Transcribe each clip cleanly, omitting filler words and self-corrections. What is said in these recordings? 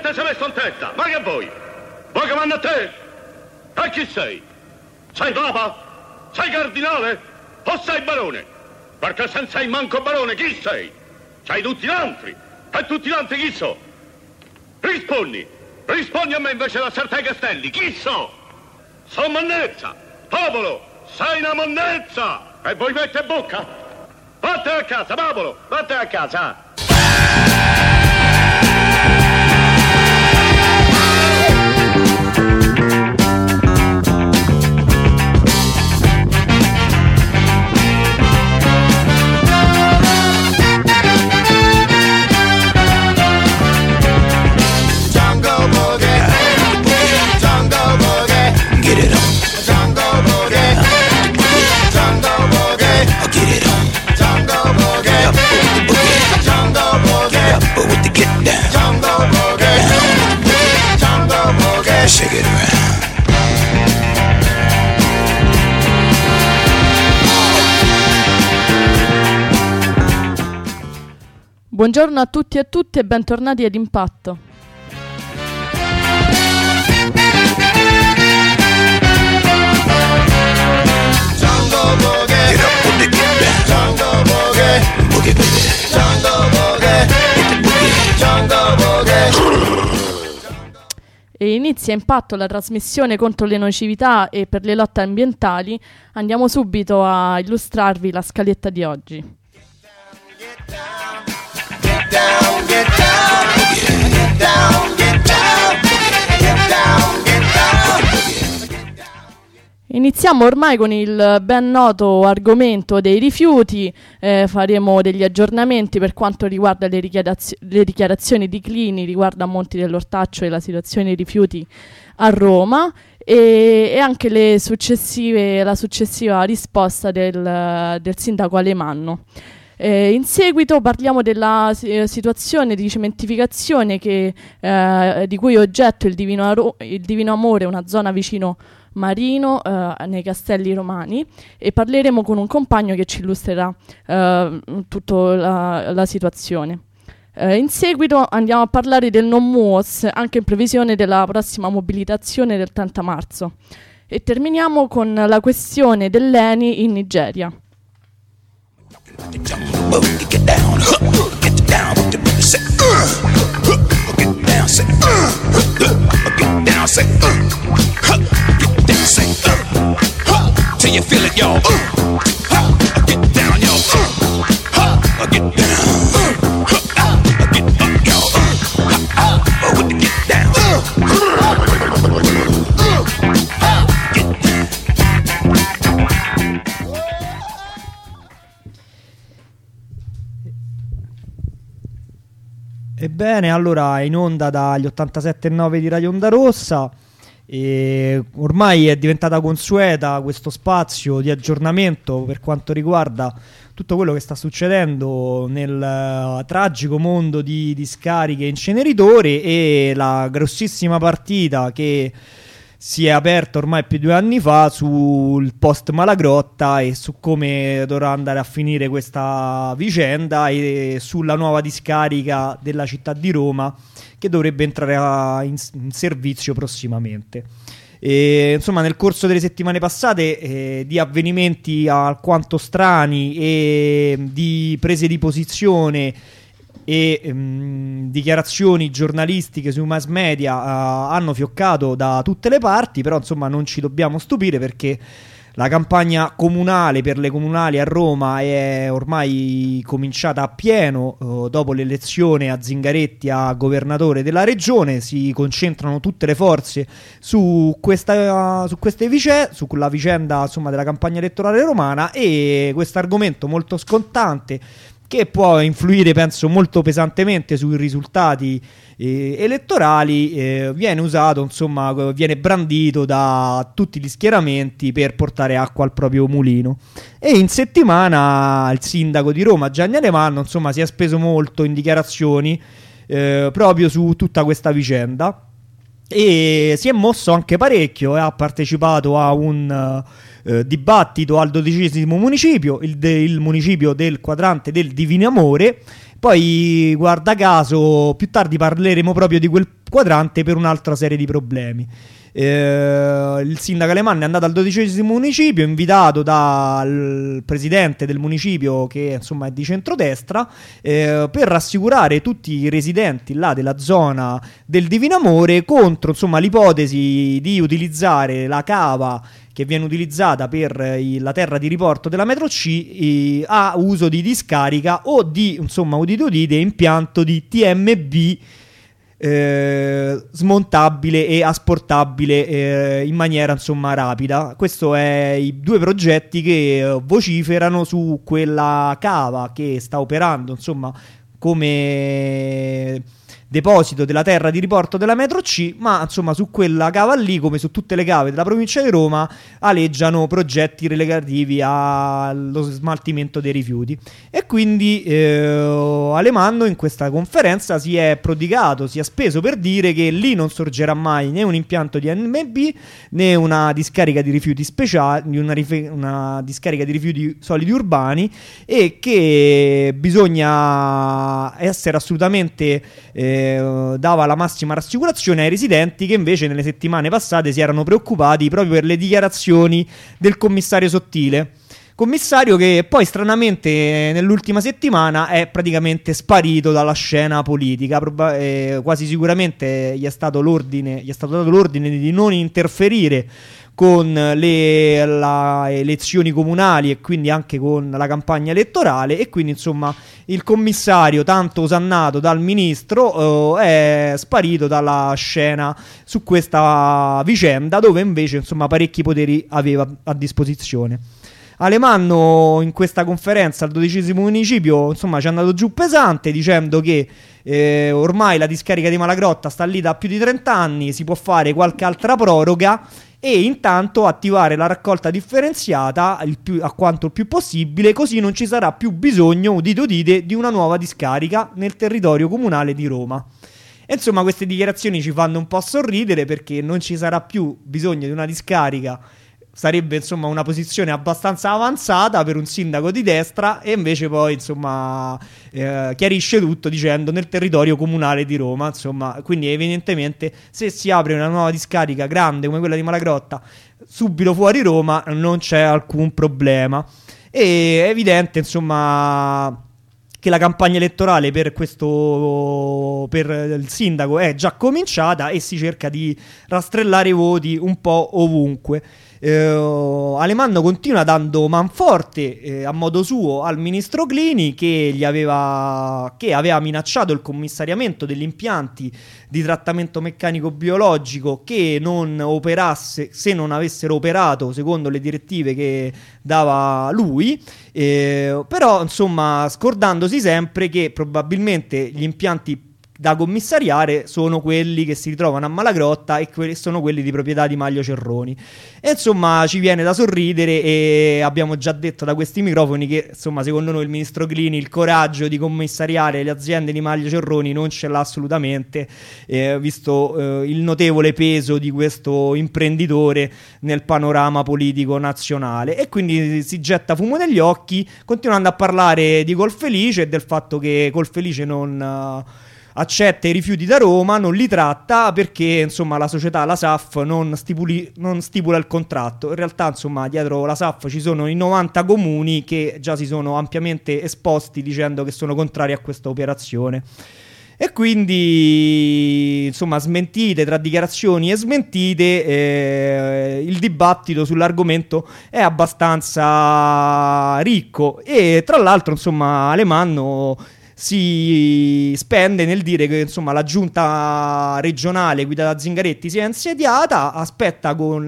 te sei messo in testa? Ma che vuoi? Vuoi che manda a te? E chi sei? Sei papa? Sei cardinale? O sei barone? Perché se non sei manco barone, chi sei? Sei tutti gli altri. E tutti gli altri chi so? Rispondi. Rispondi a me invece da Sartai Castelli. Chi so? Sono monnezza. Popolo, sei una monnezza. E vuoi mettere bocca? Vattene a casa, popolo. Vattene a casa. Shake it around. Buongiorno a tutti e a tutte e bentornati ad Impatto. Jungle Boogie, get up with the get down. Jungle Boogie, boogie baby. Jungle Boogie, with the boogie. Jungle Boogie. E inizia Impatto, la trasmissione contro le nocività e per le lotte ambientali. Andiamo subito a illustrarvi la scaletta di oggi. Iniziamo ormai con il ben noto argomento dei rifiuti, faremo degli aggiornamenti per quanto riguarda le dichiarazioni di Clini riguardo a Monti dell'Ortaccio e la situazione dei rifiuti a Roma e anche la successiva risposta del sindaco Alemanno. In seguito parliamo della situazione di cementificazione di cui è oggetto il Divino Amore, una zona vicino Marino, nei Castelli Romani, e parleremo con un compagno che ci illustrerà tutta la situazione. In seguito andiamo a parlare del non MUOS, anche in previsione della prossima mobilitazione del 30 marzo. E terminiamo con la questione dell'ENI in Nigeria. Till you feel it, y'all. Get down, y'all. Get down. Get up, y'all. With the get down. Ebbene, allora in onda dagli 87.9 di Radio Onda Rossa. E ormai è diventata consueta questo spazio di aggiornamento per quanto riguarda tutto quello che sta succedendo nel tragico mondo di discariche e inceneritori e la grossissima partita che si è aperta ormai più di 2 anni fa sul post Malagrotta e su come dovrà andare a finire questa vicenda e sulla nuova discarica della città di Roma che dovrebbe entrare in servizio prossimamente. E, insomma, nel corso delle settimane passate di avvenimenti alquanto strani e di prese di posizione e dichiarazioni giornalistiche sui mass media hanno fioccato da tutte le parti, però insomma non ci dobbiamo stupire perché la campagna comunale per le comunali a Roma è ormai cominciata a pieno. Dopo l'elezione a Zingaretti a governatore della regione si concentrano tutte le forze sulla vicenda insomma della campagna elettorale romana, e questo argomento molto scottante che può influire penso molto pesantemente sui risultati elettorali viene usato, insomma viene brandito da tutti gli schieramenti per portare acqua al proprio mulino. E in settimana il sindaco di Roma Gianni Alemanno insomma si è speso molto in dichiarazioni proprio su tutta questa vicenda e si è mosso anche parecchio, ha partecipato a un dibattito al 12° municipio, il municipio del quadrante del Divino Amore, Poi, guarda caso, più tardi parleremo proprio di quel quadrante per un'altra serie di problemi. Il sindaco Alemanno è andato al 12° municipio, invitato dal presidente del municipio, che insomma è di centrodestra, per rassicurare tutti i residenti là della zona del Divino Amore contro insomma l'ipotesi di utilizzare la cava che viene utilizzata per la terra di riporto della metro C a uso di discarica o di, insomma, udite impianto di TMB smontabile e asportabile in maniera insomma rapida. Questo è i due progetti che vociferano su quella cava che sta operando insomma come deposito della terra di riporto della metro C, ma insomma su quella cava lì, come su tutte le cave della provincia di Roma, aleggiano progetti relativi allo smaltimento dei rifiuti. E quindi Alemanno in questa conferenza si è prodigato, si è speso per dire che lì non sorgerà mai né un impianto di NMB né una discarica di rifiuti speciali, una discarica di rifiuti solidi urbani, e che bisogna essere assolutamente dava la massima rassicurazione ai residenti, che invece nelle settimane passate si erano preoccupati proprio per le dichiarazioni del commissario Sottile. Commissario che poi stranamente nell'ultima settimana è praticamente sparito dalla scena politica. Quasi sicuramente gli è stato dato l'ordine di non interferire con le elezioni comunali e quindi anche con la campagna elettorale, e quindi insomma il commissario tanto osannato dal ministro è sparito dalla scena su questa vicenda, dove invece insomma parecchi poteri aveva a disposizione. Alemanno in questa conferenza al 12° municipio insomma ci è andato giù pesante, dicendo che ormai la discarica di Malagrotta sta lì da più di 30 anni, si può fare qualche altra proroga e intanto attivare la raccolta differenziata a quanto più possibile, così non ci sarà più bisogno, udite, di una nuova discarica nel territorio comunale di Roma. E insomma queste dichiarazioni ci fanno un po' sorridere, perché non ci sarà più bisogno di una discarica sarebbe insomma una posizione abbastanza avanzata per un sindaco di destra, e invece poi insomma chiarisce tutto dicendo nel territorio comunale di Roma, insomma. Quindi evidentemente se si apre una nuova discarica grande come quella di Malagrotta subito fuori Roma non c'è alcun problema. E è evidente insomma che la campagna elettorale per il sindaco è già cominciata e si cerca di rastrellare i voti un po' ovunque. Alemanno continua dando manforte a modo suo al ministro Clini, che aveva minacciato il commissariamento degli impianti di trattamento meccanico biologico che non operasse, se non avessero operato secondo le direttive che dava lui, però insomma scordandosi sempre che probabilmente gli impianti da commissariare sono quelli che si ritrovano a Malagrotta e sono quelli di proprietà di Maglio Cerroni. E insomma ci viene da sorridere, e abbiamo già detto da questi microfoni che insomma secondo noi il ministro Clini il coraggio di commissariare le aziende di Maglio Cerroni non ce l'ha assolutamente, visto il notevole peso di questo imprenditore nel panorama politico nazionale. E quindi si getta fumo negli occhi, continuando a parlare di Colfelice e del fatto che Colfelice non accetta i rifiuti da Roma, non li tratta perché insomma la società, la SAF, non stipula il contratto. In realtà insomma dietro la SAF ci sono i 90 comuni che già si sono ampiamente esposti dicendo che sono contrari a questa operazione. E quindi insomma smentite tra dichiarazioni e smentite, il dibattito sull'argomento è abbastanza ricco, e tra l'altro insomma Alemanno si spende nel dire che insomma la giunta regionale guidata da Zingaretti si è insediata, aspetta con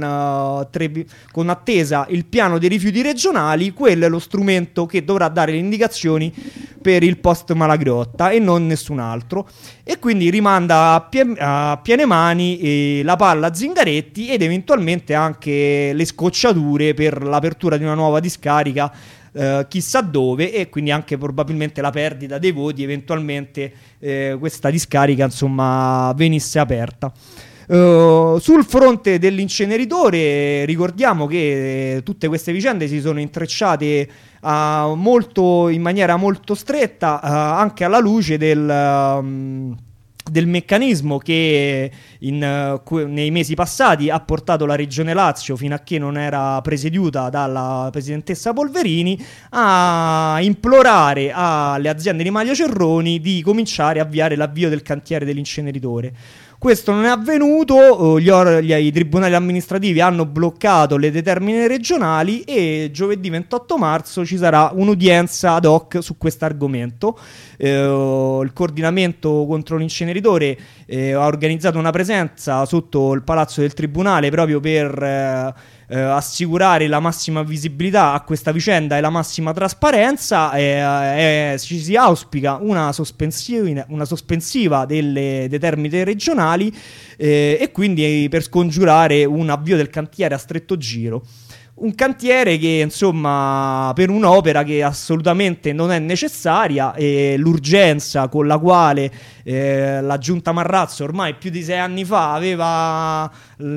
attesa il piano dei rifiuti regionali. Quello è lo strumento che dovrà dare le indicazioni per il post Malagrotta e non nessun altro, e quindi rimanda a piene mani la palla a Zingaretti ed eventualmente anche le scocciature per l'apertura di una nuova discarica chissà dove, e quindi anche probabilmente la perdita dei voti eventualmente questa discarica insomma venisse aperta. Sul fronte dell'inceneritore ricordiamo che tutte queste vicende si sono intrecciate in maniera molto stretta, anche alla luce del meccanismo che nei mesi passati ha portato la Regione Lazio, fino a che non era presieduta dalla presidentessa Polverini, a implorare alle aziende di Maglio Cerroni di cominciare a avviare l'avvio del cantiere dell'inceneritore. Questo non è avvenuto, i tribunali amministrativi hanno bloccato le determine regionali e giovedì 28 marzo ci sarà un'udienza ad hoc su questo argomento. Il coordinamento contro l'inceneritore ha organizzato una presenza sotto il palazzo del tribunale proprio per assicurare la massima visibilità a questa vicenda e la massima trasparenza. Ci si auspica una sospensiva delle determine regionali e quindi per scongiurare un avvio del cantiere a stretto giro. Un cantiere che, insomma, per un'opera che assolutamente non è necessaria, e l'urgenza con la quale la giunta Marrazzo ormai più di 6 anni fa aveva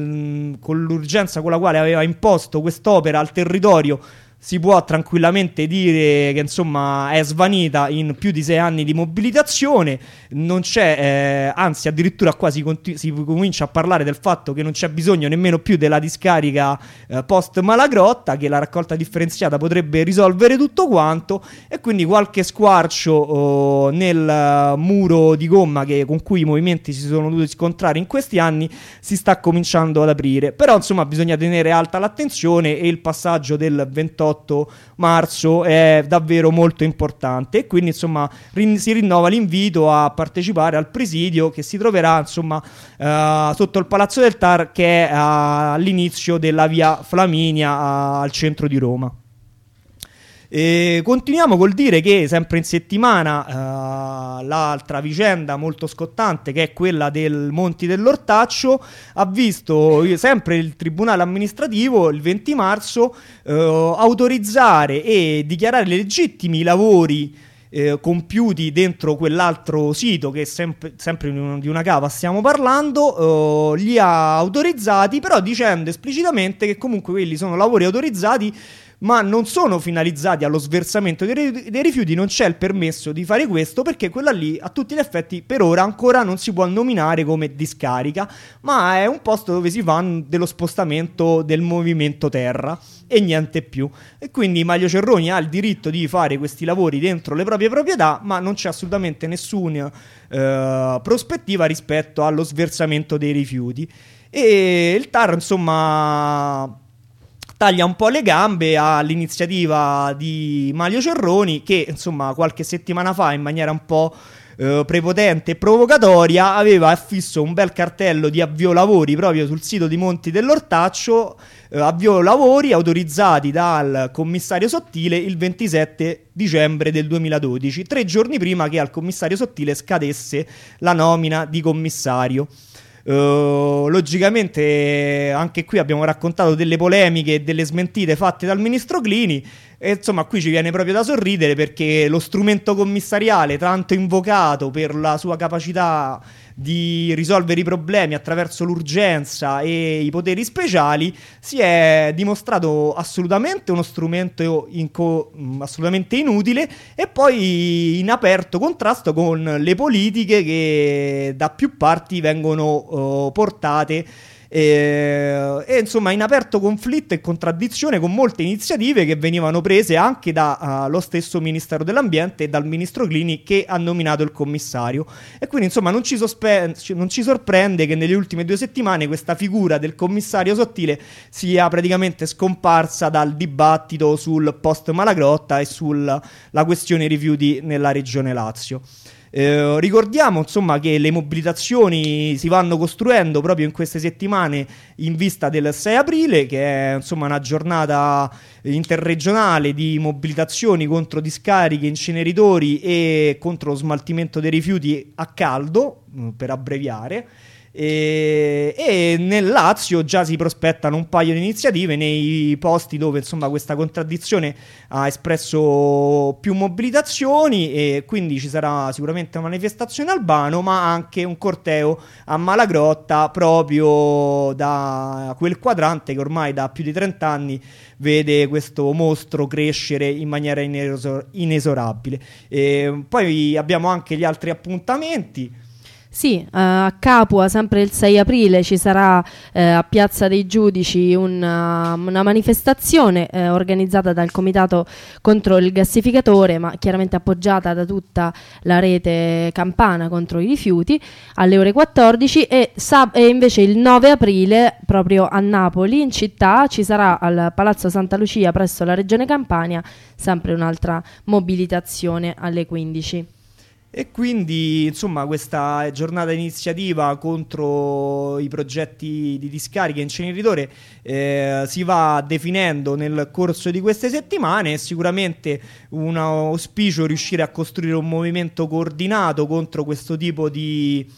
imposto quest'opera al territorio, si può tranquillamente dire che, insomma, è svanita in più di 6 anni di mobilitazione. Non c'è, anzi addirittura qua si comincia a parlare del fatto che non c'è bisogno nemmeno più della discarica post Malagrotta, che la raccolta differenziata potrebbe risolvere tutto quanto, e quindi qualche squarcio nel muro di gomma con cui i movimenti si sono dovuti scontrare in questi anni si sta cominciando ad aprire. Però, insomma, bisogna tenere alta l'attenzione e il passaggio del 28 marzo è davvero molto importante, e quindi, insomma, si rinnova l'invito a partecipare al presidio che si troverà, insomma, sotto il Palazzo del TAR, che è all'inizio della via Flaminia al centro di Roma. E continuiamo col dire che sempre in settimana l'altra vicenda molto scottante, che è quella del Monti dell'Ortaccio, ha visto sempre il Tribunale amministrativo il 20 marzo autorizzare e dichiarare legittimi i lavori compiuti dentro quell'altro sito, che è sempre di una cava stiamo parlando. Li ha autorizzati, però dicendo esplicitamente che comunque quelli sono lavori autorizzati ma non sono finalizzati allo sversamento dei rifiuti. Non c'è il permesso di fare questo, perché quella lì a tutti gli effetti per ora ancora non si può nominare come discarica, ma è un posto dove si fa dello spostamento del movimento terra e niente più. E quindi Maglio Cerroni ha il diritto di fare questi lavori dentro le proprie proprietà, ma non c'è assolutamente nessuna prospettiva rispetto allo sversamento dei rifiuti. E il TAR, insomma, taglia un po' le gambe all'iniziativa di Maglio Cerroni, che, insomma, qualche settimana fa, in maniera un po' prepotente e provocatoria, aveva affisso un bel cartello di avvio lavori proprio sul sito di Monti dell'Ortaccio, avvio lavori autorizzati dal commissario Sottile il 27 dicembre del 2012, 3 giorni prima che al commissario Sottile scadesse la nomina di commissario. Logicamente anche qui abbiamo raccontato delle polemiche e delle smentite fatte dal ministro Clini, e insomma qui ci viene proprio da sorridere, perché lo strumento commissariale, tanto invocato per la sua capacità di risolvere i problemi attraverso l'urgenza e i poteri speciali, si è dimostrato assolutamente uno strumento assolutamente inutile, e poi in aperto contrasto con le politiche che da più parti vengono portate, e insomma in aperto conflitto e contraddizione con molte iniziative che venivano prese anche dallo stesso Ministero dell'Ambiente e dal ministro Clini, che ha nominato il commissario. E quindi, insomma, non ci sorprende che nelle ultime 2 settimane questa figura del commissario Sottile sia praticamente scomparsa dal dibattito sul post Malagrotta e sulla questione rifiuti nella regione Lazio. Ricordiamo, insomma, che le mobilitazioni si vanno costruendo proprio in queste settimane in vista del 6 aprile, che è, insomma, una giornata interregionale di mobilitazioni contro discariche, inceneritori e contro lo smaltimento dei rifiuti a caldo, per abbreviare. e nel Lazio già si prospettano un paio di iniziative nei posti dove insomma questa contraddizione ha espresso più mobilitazioni, e quindi ci sarà sicuramente una manifestazione a Albano, ma anche un corteo a Malagrotta, proprio da quel quadrante che ormai da più di 30 anni vede questo mostro crescere in maniera inesorabile. Poi abbiamo anche gli altri appuntamenti. Sì, a Capua, sempre il 6 aprile, ci sarà a Piazza dei Giudici una manifestazione organizzata dal Comitato contro il gassificatore, ma chiaramente appoggiata da tutta la rete campana contro i rifiuti, alle ore 14, e invece il 9 aprile, proprio a Napoli, in città, ci sarà al Palazzo Santa Lucia presso la Regione Campania sempre un'altra mobilitazione alle 15. E quindi insomma questa giornata iniziativa contro i progetti di discarica e inceneritore si va definendo nel corso di queste settimane. È sicuramente un auspicio riuscire a costruire un movimento coordinato contro questo tipo di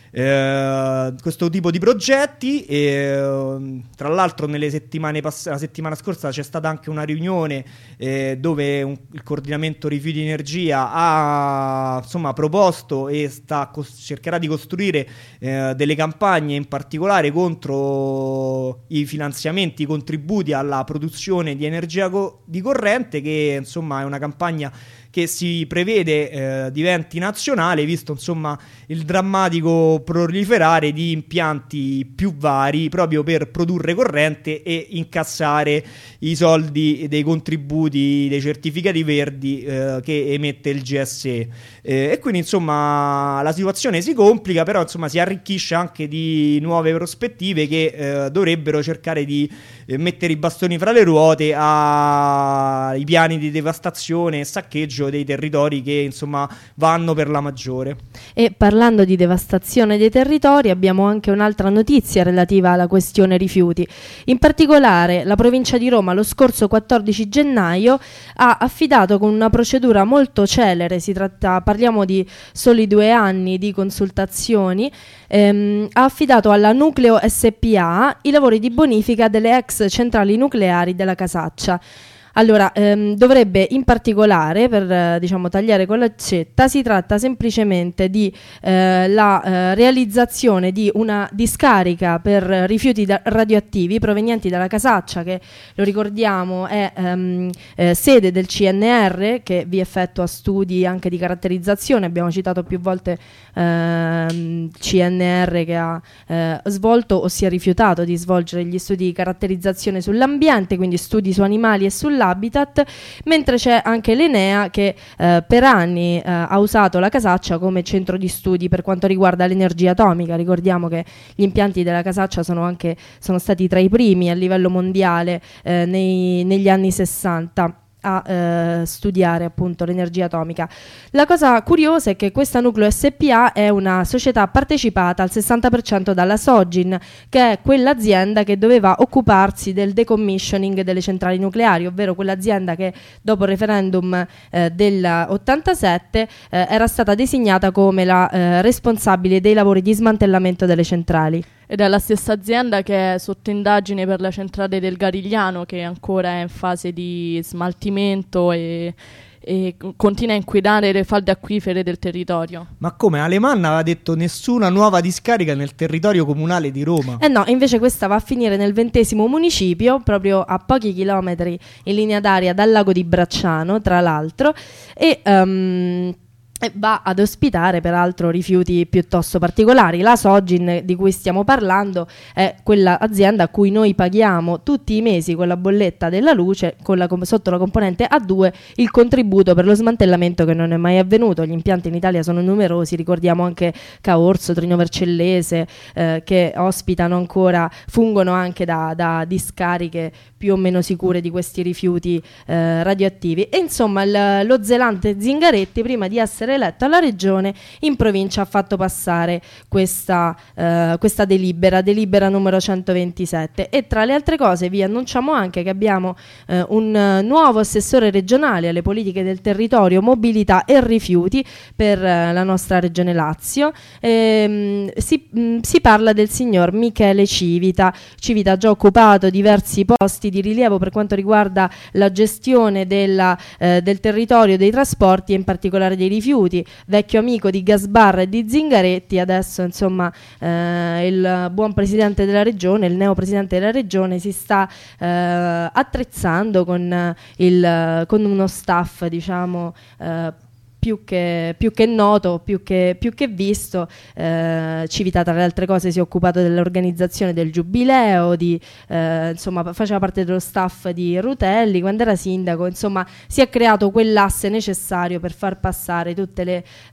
progetti. Tra l'altro la settimana scorsa c'è stata anche una riunione dove il coordinamento rifiuti energia ha insomma proposto e cercherà di costruire delle campagne, in particolare contro i finanziamenti, i contributi alla produzione di energia di corrente, che insomma è una campagna che si prevede diventi nazionale, visto insomma il drammatico proliferare di impianti più vari proprio per produrre corrente e incassare i soldi dei contributi, dei certificati verdi che emette il GSE. E quindi insomma la situazione si complica, però insomma si arricchisce anche di nuove prospettive che dovrebbero cercare di mettere i bastoni fra le ruote ai piani di devastazione e saccheggio dei territori che insomma vanno per la maggiore. E parlando di devastazione dei territori, abbiamo anche un'altra notizia relativa alla questione rifiuti. In particolare la provincia di Roma lo scorso 14 gennaio ha affidato, con una procedura molto celere, parliamo di soli 2 anni di consultazioni, ha affidato alla Nucleo SPA i lavori di bonifica delle ex centrali nucleari della Casaccia. Allora, dovrebbe in particolare, per tagliare con l'accetta, si tratta semplicemente di la realizzazione di una discarica per rifiuti radioattivi provenienti dalla Casaccia, che lo ricordiamo è sede del CNR, che vi effettua studi anche di caratterizzazione. Abbiamo citato più volte CNR, che ha svolto o si è rifiutato di svolgere gli studi di caratterizzazione sull'ambiente, quindi studi su animali e sull'habitat, mentre c'è anche l'Enea, che per anni ha usato la Casaccia come centro di studi per quanto riguarda l'energia atomica. Ricordiamo che gli impianti della Casaccia sono stati tra i primi a livello mondiale negli anni 60 a studiare appunto l'energia atomica. La cosa curiosa è che questa Nucleo SPA è una società partecipata al 60% dalla Sogin, che è quell'azienda che doveva occuparsi del decommissioning delle centrali nucleari, ovvero quell'azienda che dopo il referendum del 87 era stata designata come la responsabile dei lavori di smantellamento delle centrali. Ed è la stessa azienda che è sotto indagine per la centrale del Garigliano, che ancora è in fase di smaltimento e continua a inquinare le falde acquifere del territorio. Ma come? Alemanna aveva detto nessuna nuova discarica nel territorio comunale di Roma. No, invece questa va a finire nel 20° municipio, proprio a pochi chilometri in linea d'aria dal lago di Bracciano, tra l'altro, e va ad ospitare peraltro rifiuti piuttosto particolari. La Sogin di cui stiamo parlando è quella azienda a cui noi paghiamo tutti i mesi con la bolletta della luce, sotto la componente A2, il contributo per lo smantellamento, che non è mai avvenuto. Gli impianti in Italia sono numerosi, ricordiamo anche Caorso, Trino Vercellese, che fungono anche da discariche più o meno sicure di questi rifiuti radioattivi. E insomma lo zelante Zingaretti, prima di essere essere eletto alla regione, in provincia ha fatto passare questa delibera numero 127. E tra le altre cose vi annunciamo anche che abbiamo un nuovo assessore regionale alle politiche del territorio, mobilità e rifiuti per la nostra regione Lazio. Si parla del signor Michele Civita. Civita ha già occupato diversi posti di rilievo per quanto riguarda la gestione del territorio, dei trasporti e in particolare dei rifiuti. Vecchio amico di Gasbarra e di Zingaretti, adesso insomma il buon presidente della regione, il neo presidente della regione, si sta attrezzando con uno staff, diciamo, più che noto, più che visto. Civita, tra le altre cose, si è occupato dell'organizzazione del giubileo, insomma faceva parte dello staff di Rutelli quando era sindaco. Insomma, si è creato quell'asse necessario per far passare tutte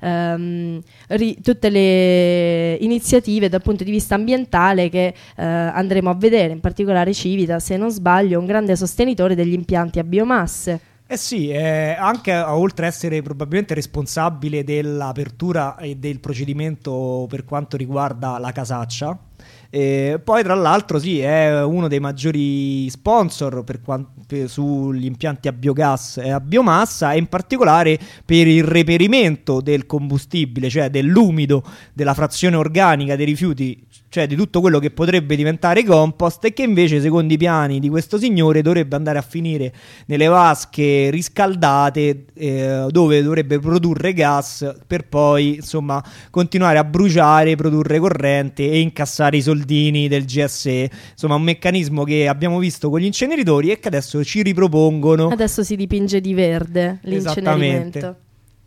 le iniziative dal punto di vista ambientale che andremo a vedere. In particolare Civita, se non sbaglio, è un grande sostenitore degli impianti a biomasse. Eh sì, anche oltre a essere probabilmente responsabile dell'apertura e del procedimento per quanto riguarda la casaccia, poi tra l'altro sì, è uno dei maggiori sponsor sugli impianti a biogas e a biomassa, e in particolare per il reperimento del combustibile, cioè dell'umido, della frazione organica dei rifiuti, cioè di tutto quello che potrebbe diventare compost e che invece, secondo i piani di questo signore, dovrebbe andare a finire nelle vasche riscaldate, dove dovrebbe produrre gas per poi, insomma, continuare a bruciare, produrre corrente e incassare i soldini del GSE. Insomma, un meccanismo che abbiamo visto con gli inceneritori e che adesso ci ripropongono. Adesso si dipinge di verde l'incenerimento. Esattamente.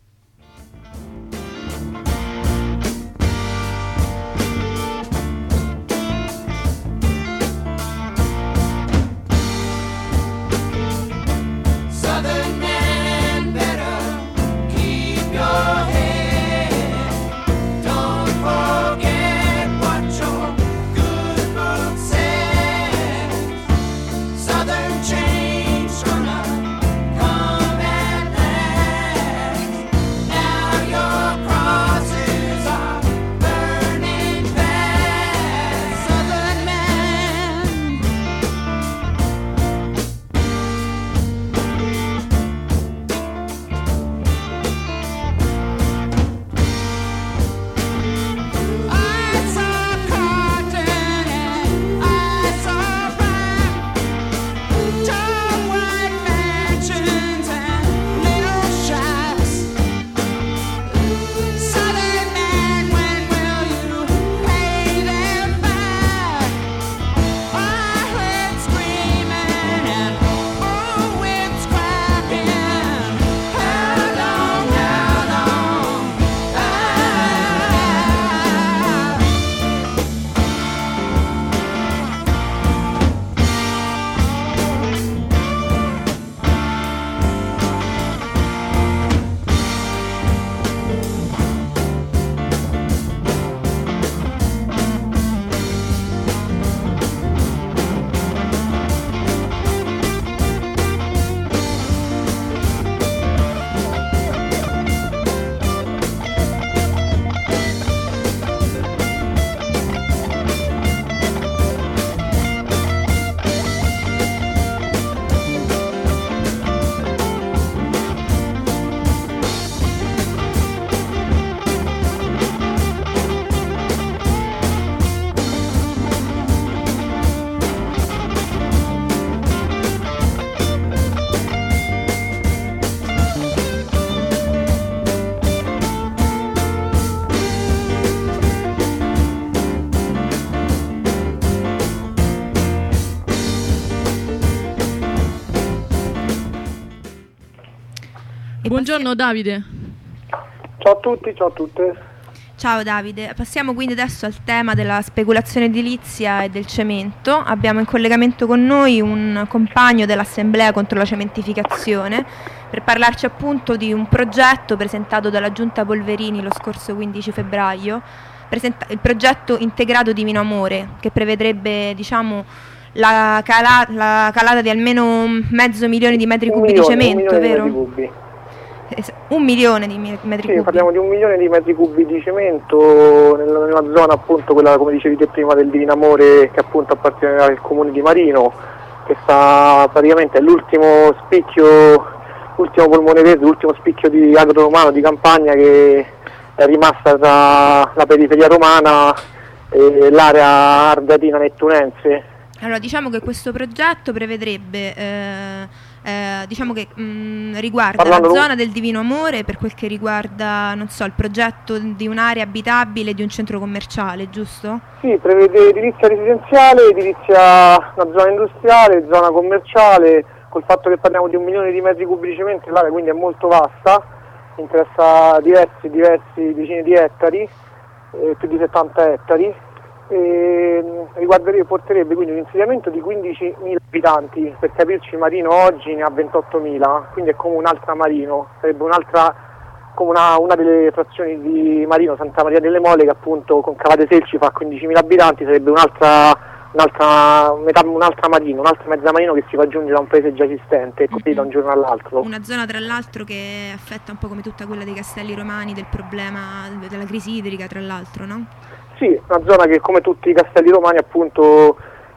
Buongiorno Davide. Ciao a tutti, ciao a tutte. Ciao Davide, passiamo quindi adesso al tema della speculazione edilizia e del cemento. Abbiamo in collegamento con noi un compagno dell'Assemblea contro la cementificazione per parlarci appunto di un progetto presentato dalla Giunta Polverini lo scorso 15 febbraio, il progetto integrato di Minamore, che prevedrebbe, diciamo, la calata di almeno 500.000 di metri cubi di cemento, vero? 1 milione di metri Sì, cubi. parliamo di 1 milione di metri cubi di cemento nella zona appunto quella, come dicevi te prima, del Divino Amore, che appunto appartiene al comune di Marino, che sta praticamente è l'ultimo spicchio, l'ultimo polmone verde, l'ultimo spicchio di agro romano di campagna che è rimasta tra la periferia romana e l'area ardatina nettunense. Allora, diciamo che questo progetto prevedrebbe, diciamo che riguarda Parlando la zona del Divino Amore per quel che riguarda, non so, il progetto di un'area abitabile di un centro commerciale, giusto? Sì, prevede edilizia residenziale, una zona industriale, zona commerciale, col fatto che parliamo di 1 milione di metri cubi di cemento, l'area quindi è molto vasta, interessa diversi decine di ettari, più di 70 ettari. Porterebbe quindi un insediamento di 15.000 abitanti, per capirci Marino oggi ne ha 28.000, quindi è come un'altra Marino, sarebbe come una delle frazioni di Marino, Santa Maria delle Mole, che appunto con Cavate Selci fa 15.000 abitanti, sarebbe un'altra Marino, un'altra mezza Marino che si fa aggiungere a un paese già esistente, così da un giorno all'altro. Una zona tra l'altro che affetta un po' come tutta quella dei Castelli Romani, del problema della crisi idrica tra l'altro, no? Sì, una zona che come tutti i castelli romani appunto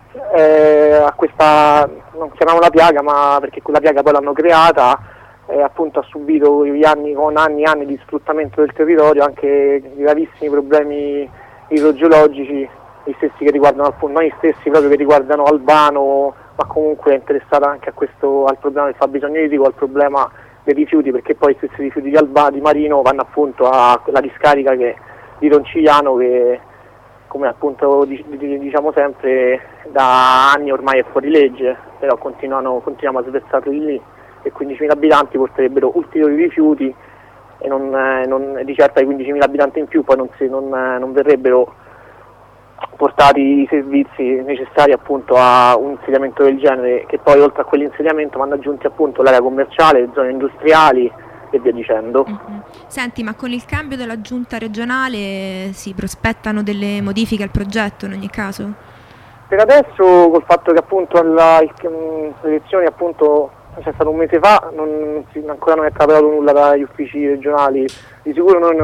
ha questa, non chiamiamola piaga, ma perché quella piaga poi l'hanno creata, appunto ha subito gli anni e anni di sfruttamento del territorio, anche gravissimi problemi idrogeologici, gli stessi che riguardano appunto noi stessi, proprio che riguardano Albano, ma comunque è interessata anche al problema del fabbisogno idrico, al problema dei rifiuti, perché poi gli stessi rifiuti di Marino vanno appunto alla discarica di Roncigliano, che come appunto diciamo sempre da anni ormai è fuori legge, però continuiamo a sversarli lì, e 15.000 abitanti porterebbero ulteriori rifiuti e non di certo ai 15.000 abitanti in più poi non verrebbero portati i servizi necessari appunto a un insediamento del genere, che poi oltre a quell'insediamento vanno aggiunti appunto l'area commerciale, le zone industriali e via dicendo. Senti, ma con il cambio della giunta regionale si prospettano delle modifiche al progetto in ogni caso? Per adesso, col fatto che appunto le elezioni appunto c'è stato un mese fa, ancora non è capitato nulla dagli uffici regionali, di sicuro noi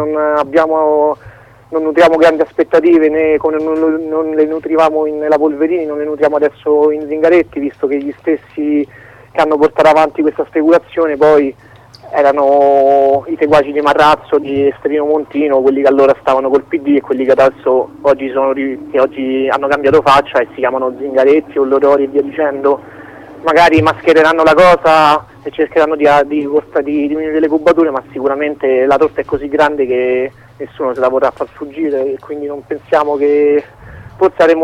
non nutriamo grandi aspettative, né come non le nutrivamo nella Polverini, non le nutriamo adesso in Zingaretti, visto che gli stessi che hanno portato avanti questa speculazione poi erano i seguaci di Marrazzo, di Estrino Montino, quelli che allora stavano col PD e quelli che adesso oggi hanno cambiato faccia e si chiamano Zingaretti o Lodori e via dicendo. Magari maschereranno la cosa e cercheranno di diminuire le cubature, ma sicuramente la torta è così grande che nessuno se la vorrà far sfuggire, e quindi non pensiamo che forse avremo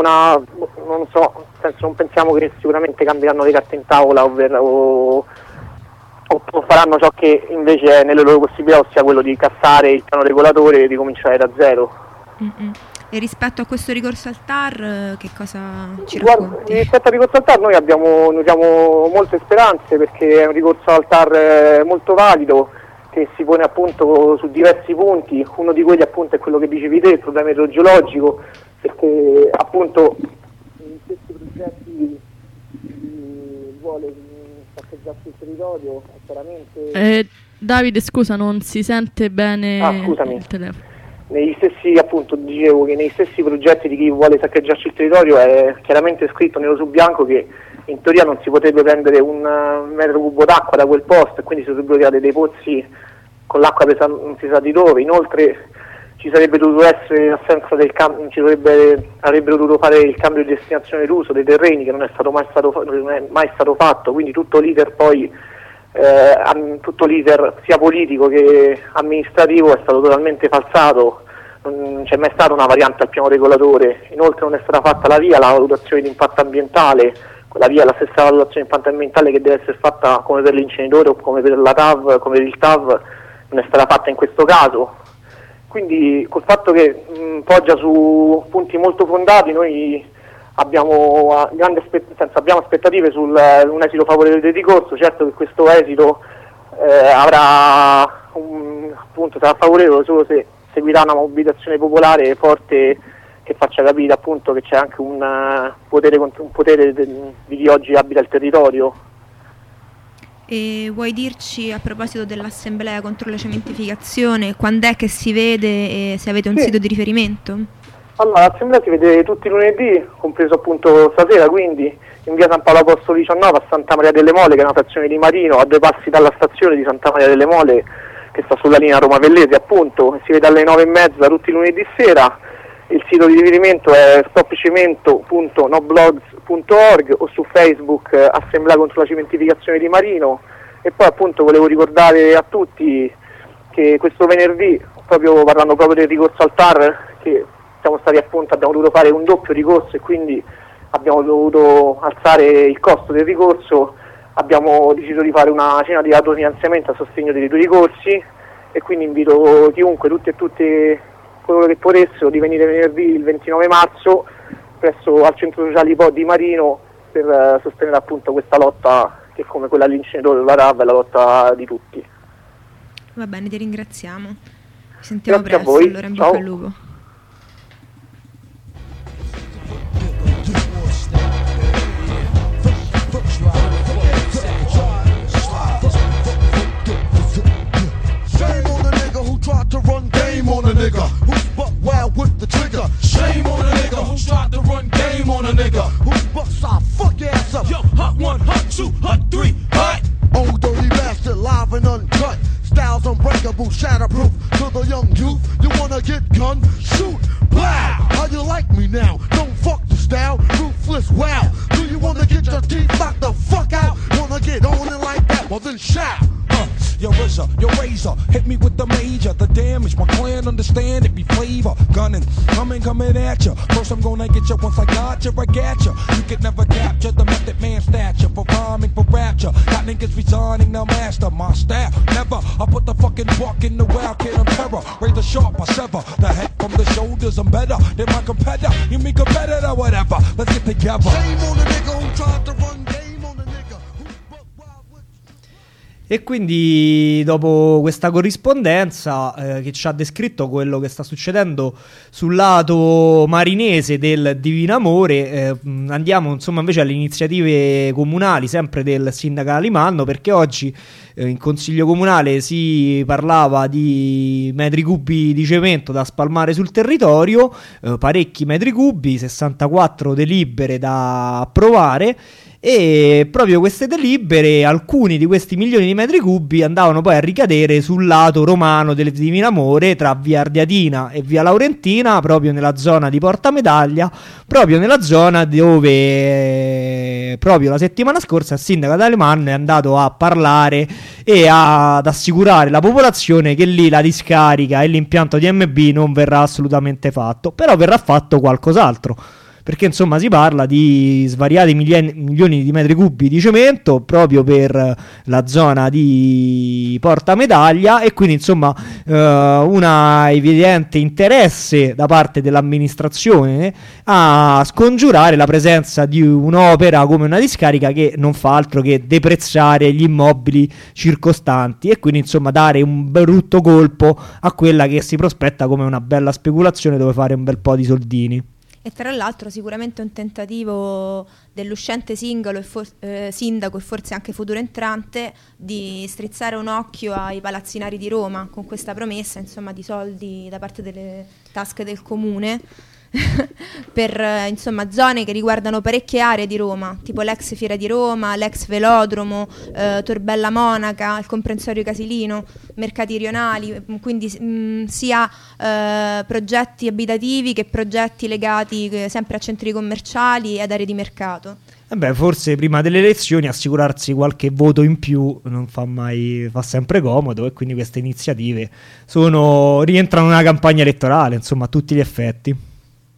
non pensiamo che sicuramente cambieranno le carte in tavola o faranno ciò che invece è nelle loro possibilità, ossia quello di cassare il piano regolatore e ricominciare da zero. E rispetto a questo ricorso al TAR, che cosa ci racconti? Rispetto al ricorso al TAR noi nutriamo molte speranze, perché è un ricorso al TAR molto valido, che si pone appunto su diversi punti. Uno di quelli appunto è quello che dicevi te, il problema idrogeologico, perché appunto gli stessi progetti vuole saccheggiarsi il territorio, chiaramente. Davide, scusa, non si sente bene scusami. il telefono. Negli stessi, appunto, dicevo che nei stessi progetti di chi vuole saccheggiarci il territorio è chiaramente scritto nero su bianco che in teoria non si potrebbe prendere un metro cubo d'acqua da quel posto, e quindi si dovrebbero creare dei pozzi con l'acqua presa non si sa di dove. Inoltre ci sarebbe dovuto essere l'assenza del avrebbero dovuto fare il cambio di destinazione d'uso dei terreni, che non è mai stato fatto, quindi tutto l'iter poi tutto l'iter sia politico che amministrativo è stato totalmente falsato, non c'è mai stata una variante al piano regolatore. Inoltre non è stata fatta la valutazione di impatto ambientale, la stessa valutazione di impatto ambientale che deve essere fatta come per l'inceneritore o come per la TAV, come per il TAV, non è stata fatta in questo caso. Quindi col fatto che poggia su punti molto fondati, noi abbiamo aspettative su un esito favorevole del ricorso. Certo che questo esito sarà favorevole solo se seguirà una mobilitazione popolare forte, che faccia capire appunto che c'è anche un potere di chi oggi abita il territorio. E vuoi dirci, a proposito dell'assemblea contro la cementificazione, quando è che si vede e se avete un sito di riferimento? Allora, l'assemblea si vede tutti i lunedì, compreso appunto stasera, quindi in via San Paolo Apostolo 19 a Santa Maria delle Mole, che è una frazione di Marino, a 2 passi dalla stazione di Santa Maria delle Mole, che sta sulla linea Roma-Vellese appunto. Si vede alle 9:30 tutti i lunedì sera. Il sito di riferimento è stopcemento.noblogs.org o su Facebook Assemblea contro la cementificazione di Marino. E poi appunto volevo ricordare a tutti che questo venerdì, parlando proprio del ricorso al TAR, che abbiamo dovuto fare un doppio ricorso e quindi abbiamo dovuto alzare il costo del ricorso. Abbiamo deciso di fare una cena di autofinanziamento a sostegno dei 2 ricorsi e quindi invito chiunque, tutti e tutte coloro che potessero, di venire venerdì il 29 marzo presso al centro sociale Ipo di Marino per sostenere appunto questa lotta che, come quella all'inceneritore della RAV, è la lotta di tutti. Va bene, ti ringraziamo. Ci sentiamo Grazie presto, a voi. allora in Ciao. bocca al lupo. Tried to run game on a nigga who's buck wild with the trigger. Shame on a nigga who tried to run game on a nigga who's buck side fuck your ass up. Yo, hut 1, hut 2, hut 3, hut. Old dirty bastard, live and uncut. Styles unbreakable, shatterproof. To the young youth, you wanna get gun? Shoot, blow. How you like me now? Don't fuck the style, ruthless. Wow. Do you wanna get your teeth knocked the fuck out? Wanna get on it like that? Well then shout. Your RZA, your razor, hit me with the major. The damage, my clan understand it be flavor. Gunning, coming at ya. First I'm gonna get ya, once I got ya, I got ya. You could never capture the method man stature. For rhyming, for rapture. Got niggas resigning, now master my style. Never, I put the fucking buck in the wild kid on terror. Razor sharp, I sever the head from the shoulders. I'm better than my competitor. You mean competitor, whatever. Let's get together. Shame on the nigga who tried to run game on the nigga who buck wild with. E quindi dopo questa corrispondenza che ci ha descritto quello che sta succedendo sul lato marinese del Divino Amore, andiamo insomma invece alle iniziative comunali sempre del sindaco Alemanno, perché oggi in consiglio comunale si parlava di metri cubi di cemento da spalmare sul territorio, parecchi metri cubi, 64 delibere da approvare. E proprio queste delibere, alcuni di questi milioni di metri cubi andavano poi a ricadere sul lato romano del Divino Amore, tra via Ardiatina e via Laurentina, proprio nella zona di Porta Medaglia, proprio nella zona dove proprio la settimana scorsa il sindaco Alemanno è andato a parlare e ad assicurare la popolazione che lì la discarica e l'impianto DMB non verrà assolutamente fatto, però verrà fatto qualcos'altro. Perché insomma si parla di svariati milioni di metri cubi di cemento proprio per la zona di Porta Medaglia, e quindi insomma una evidente interesse da parte dell'amministrazione a scongiurare la presenza di un'opera come una discarica che non fa altro che deprezzare gli immobili circostanti, e quindi insomma dare un brutto colpo a quella che si prospetta come una bella speculazione dove fare un bel po' di soldini. E tra l'altro sicuramente un tentativo dell'uscente sindaco e forse anche futuro entrante di strizzare un occhio ai palazzinari di Roma, con questa promessa insomma di soldi da parte delle tasche del comune per insomma zone che riguardano parecchie aree di Roma, tipo l'ex Fiera di Roma, l'ex Velodromo, Torbella Monaca, il comprensorio Casilino, mercati rionali, quindi sia progetti abitativi che progetti legati sempre a centri commerciali e ad aree di mercato. Forse prima delle elezioni assicurarsi qualche voto in più non fa mai, fa sempre comodo, e quindi queste iniziative rientrano in una campagna elettorale, insomma, a tutti gli effetti.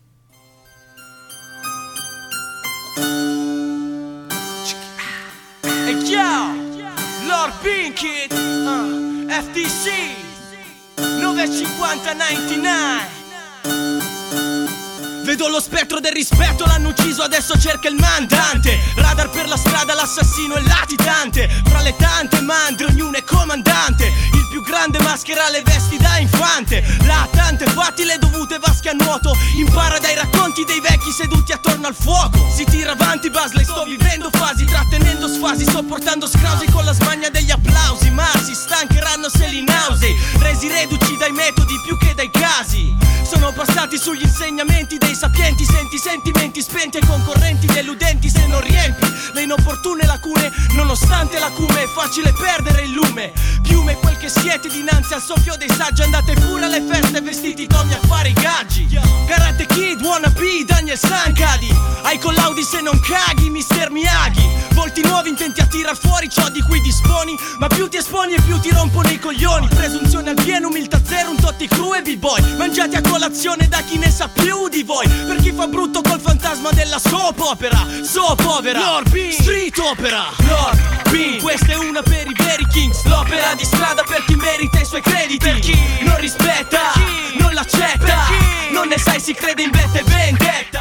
Lord Pinkett, FTC 95099 Vedo lo spettro del rispetto, l'hanno ucciso, adesso cerca il mandante. Radar per la strada, l'assassino è latitante. Fra le tante mandre ognuno è comandante. Il più grande maschera le vesti da infante. Là tante fatti le dovute vasche a nuoto. Impara dai racconti dei vecchi seduti attorno al fuoco. Si tira avanti Basley, sto vivendo fasi, trattenendo sfasi, sopportando scrausi con la smania degli applausi. Ma si stancheranno se li nausei, resi reduci dai metodi più che dai casi. Sono passati sugli insegnamenti dei sapienti. Senti sentimenti spenti e concorrenti deludenti se non riempi le inopportune lacune. Nonostante l'acume è facile perdere il lume. Piume quel che siete dinanzi al soffio dei saggi. Andate pure alle feste vestiti Tommy a fare i gaggi. Karate Kid, wannabe, Daniel Sankadi. Ai collaudi se non caghi, Mister Miyagi. Volti nuovi intenti a tirar fuori ciò di cui disponi. Ma più ti esponi e più ti rompono i coglioni. Presunzione al pieno, umiltà zero, un totti cru e b-boy. Mangiati a colazione da chi ne sa più di voi. Per chi fa brutto col fantasma della soap opera. Soap opera, Lord Bean, street opera, Lord Bean. Questa è una per i veri kings. L'opera di strada per chi merita i suoi crediti. Per chi non rispetta, non l'accetta, non ne sai, si crede in vetta e vendetta.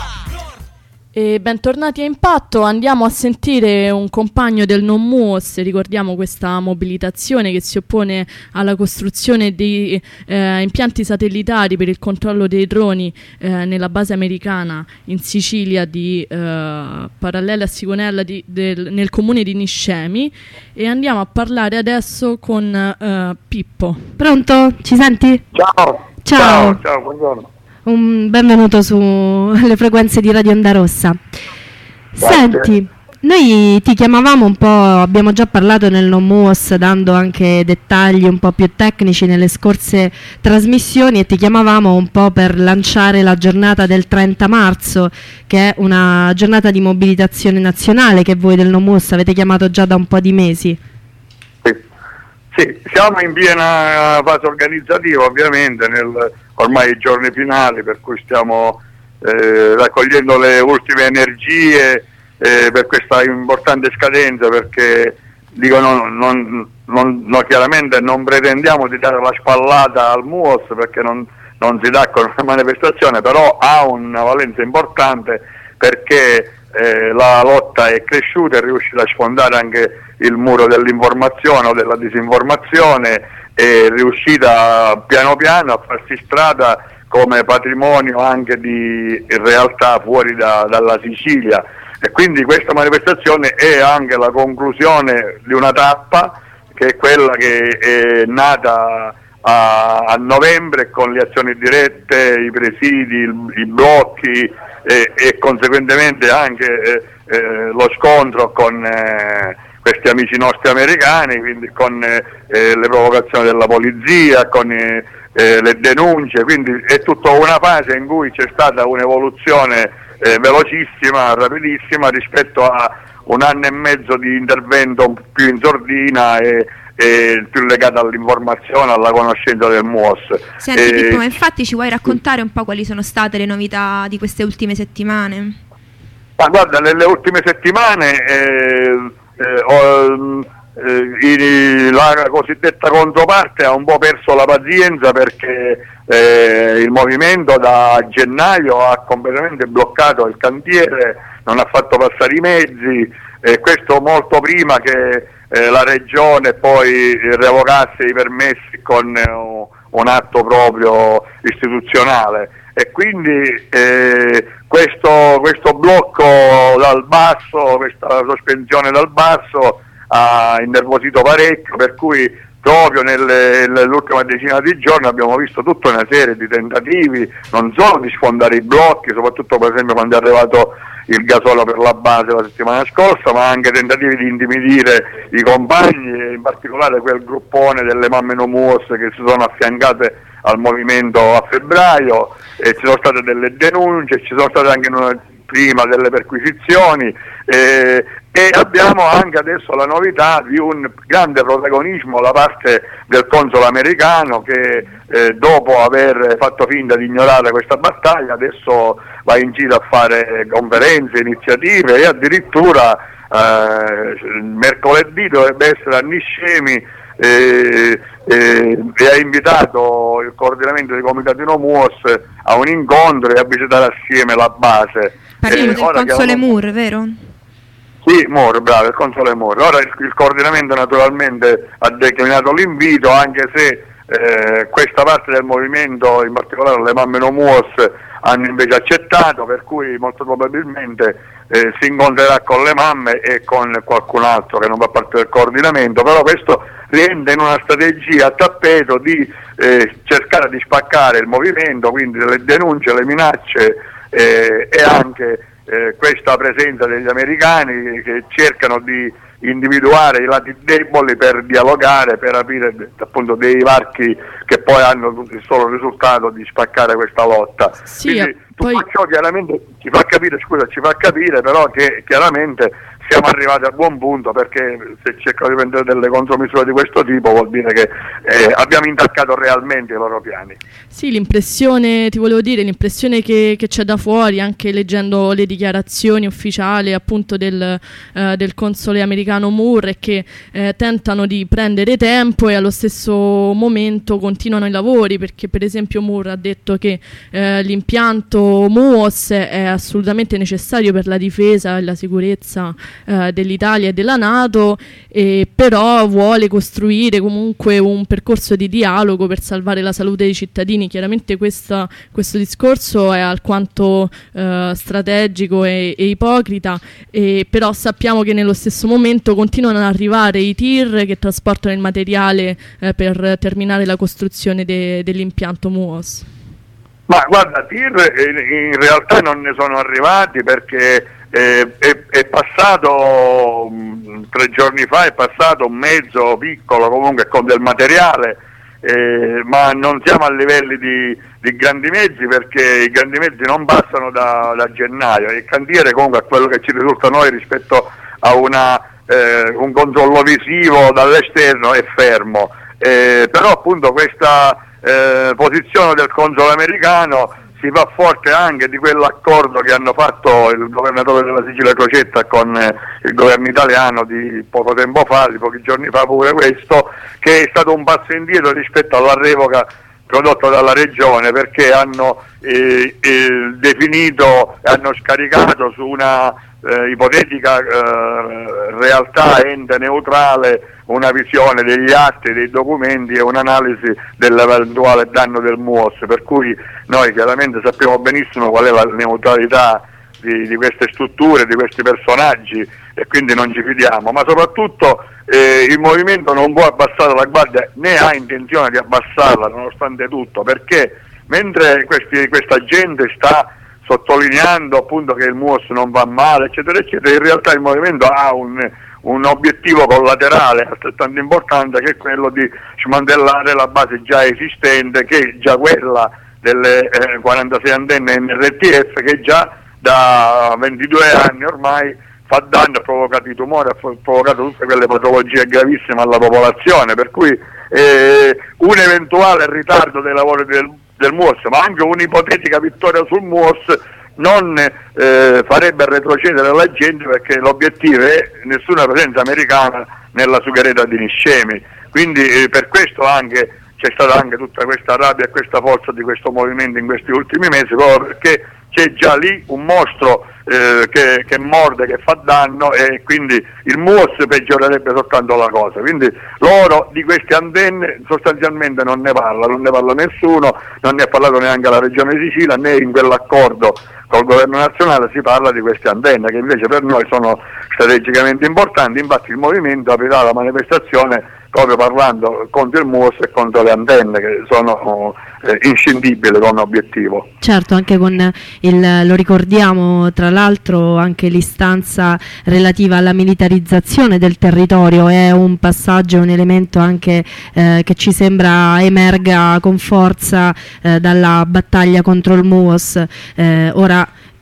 E bentornati a Impatto, andiamo a sentire un compagno del Non MUOS. Ricordiamo questa mobilitazione che si oppone alla costruzione di impianti satellitari per il controllo dei droni nella base americana in Sicilia di parallela a Sigonella nel comune di Niscemi. E andiamo a parlare adesso con Pippo. Pronto? Ci senti? Ciao. Ciao. Ciao, buongiorno. Un benvenuto sulle frequenze di Radio Onda Rossa. Senti, noi ti chiamavamo un po', abbiamo già parlato nel Non MUOS dando anche dettagli un po' più tecnici nelle scorse trasmissioni, e ti chiamavamo un po' per lanciare la giornata del 30 marzo, che è una giornata di mobilitazione nazionale che voi del Non MUOS avete chiamato già da un po' di mesi. Sì, siamo in piena fase organizzativa, ovviamente, ormai i giorni finali, per cui stiamo raccogliendo le ultime energie per questa importante scadenza, perché dico, chiaramente non pretendiamo di dare la spallata al MUOS, perché non si dà con una manifestazione, però ha una valenza importante, perché la lotta è cresciuta, è riuscita a sfondare anche il muro dell'informazione o della disinformazione, è riuscita piano piano a farsi strada come patrimonio anche di realtà fuori dalla Sicilia, e quindi questa manifestazione è anche la conclusione di una tappa, che è quella che è nata a novembre, con le azioni dirette, i presidi, i blocchi e conseguentemente anche lo scontro con questi amici nostri americani, quindi con le provocazioni della polizia, con le denunce, quindi è tutta una fase in cui c'è stata un'evoluzione velocissima, rapidissima, rispetto a un anno e mezzo di intervento più in sordina e più legato all'informazione, alla conoscenza del MUOS. Senti Pippo, ma infatti ci vuoi raccontare un po' quali sono state le novità di queste ultime settimane? Ma guarda, nelle ultime settimane la cosiddetta controparte ha un po' perso la pazienza, perché il movimento da gennaio ha completamente bloccato il cantiere, non ha fatto passare i mezzi, questo molto prima che la regione poi revocasse i permessi con un atto proprio istituzionale, e quindi questo blocco dal basso, questa sospensione dal basso ha innervosito parecchio, per cui proprio nell'ultima decina di giorni abbiamo visto tutta una serie di tentativi, non solo di sfondare i blocchi, soprattutto per esempio quando è arrivato il gasolio per la base la settimana scorsa, ma anche tentativi di intimidire i compagni, e in particolare quel gruppone delle mamme No MUOS che si sono affiancate al movimento a febbraio, e ci sono state delle denunce, ci sono state anche prima delle perquisizioni, e abbiamo anche adesso la novità di un grande protagonismo da parte del console americano, che dopo aver fatto finta di ignorare questa battaglia adesso va in giro a fare conferenze, iniziative, e addirittura mercoledì dovrebbe essere a Niscemi e ha invitato il coordinamento dei comitatino MUOS a un incontro e a visitare assieme la base. Parliamo del console Moore, vero? Sì, Moore, bravo, il console Moore. Ora il coordinamento naturalmente ha declinato l'invito, anche se questa parte del movimento, in particolare le mamme no MUOS, hanno invece accettato, per cui molto probabilmente si incontrerà con le mamme e con qualcun altro che non fa parte del coordinamento, però questo rientra in una strategia a tappeto di cercare di spaccare il movimento, quindi le denunce, le minacce e anche questa presenza degli americani che cercano di individuare i lati deboli per dialogare, per aprire appunto dei varchi che poi hanno il solo risultato di spaccare questa lotta. Sì, quindi poi... tutto ciò chiaramente ci fa capire però che chiaramente siamo arrivati a buon punto, perché se cercano di prendere delle contromisure di questo tipo vuol dire che abbiamo intaccato realmente i loro piani. Sì, l'impressione che c'è da fuori, anche leggendo le dichiarazioni ufficiali appunto del console americano Moore, è che tentano di prendere tempo e allo stesso momento continuano i lavori, perché per esempio Moore ha detto che l'impianto MUOS è assolutamente necessario per la difesa e la sicurezza dell'Italia e della NATO, però vuole costruire comunque un percorso di dialogo per salvare la salute dei cittadini. Chiaramente questo discorso è alquanto strategico e ipocrita, però sappiamo che nello stesso momento continuano ad arrivare i tir che trasportano il materiale per terminare la costruzione dell'impianto MUOS. Ma guarda, tir in realtà non ne sono arrivati, perché è passato 3 giorni fa, è passato un mezzo piccolo comunque con del materiale, ma non siamo a livelli di grandi mezzi, perché i grandi mezzi non passano da gennaio. Il cantiere comunque, a quello che ci risulta noi rispetto a un controllo visivo dall'esterno, è fermo, però appunto questa posizione del console americano si fa forte anche di quell'accordo che hanno fatto il governatore della Sicilia Crocetta con il governo italiano di poco tempo fa, di pochi giorni fa pure questo, che è stato un passo indietro rispetto alla revoca prodotta dalla regione, perché hanno definito e hanno scaricato su una ipotetica realtà ente neutrale una visione degli atti, dei documenti e un'analisi dell'eventuale danno del MUOS, per cui noi chiaramente sappiamo benissimo qual è la neutralità di queste strutture, di questi personaggi, e quindi non ci fidiamo, ma soprattutto il movimento non può abbassare la guardia, né ha intenzione di abbassarla nonostante tutto, perché mentre questa gente sta sottolineando appunto che il MUOS non va male, eccetera eccetera, in realtà il movimento ha un obiettivo collaterale altrettanto importante, che è quello di smantellare la base già esistente, che è già quella delle 46 antenne NRTF, che già da 22 anni ormai fa danno, ha provocato i tumori, ha provocato tutte quelle patologie gravissime alla popolazione, per cui un eventuale ritardo dei lavori del MUOS, ma anche un'ipotetica vittoria sul MUOS, non farebbe retrocedere la gente, perché l'obiettivo è nessuna presenza americana nella sughereta di Niscemi. Quindi per questo anche c'è stata anche tutta questa rabbia e questa forza di questo movimento in questi ultimi mesi, proprio perché c'è già lì un mostro che morde, che fa danno, e quindi il MUOS peggiorerebbe soltanto la cosa. Quindi loro di queste antenne sostanzialmente non ne parla nessuno, non ne ha parlato neanche la Regione Sicilia, né in quell'accordo col governo nazionale si parla di queste antenne, che invece per noi sono strategicamente importanti. Infatti il movimento aprirà la manifestazione proprio parlando contro il MUOS e contro le antenne, che sono inscindibili come obiettivo. Certo, anche con lo ricordiamo tra l'altro, anche l'istanza relativa alla militarizzazione del territorio è un passaggio, un elemento anche che ci sembra emerga con forza dalla battaglia contro il MUOS. Ora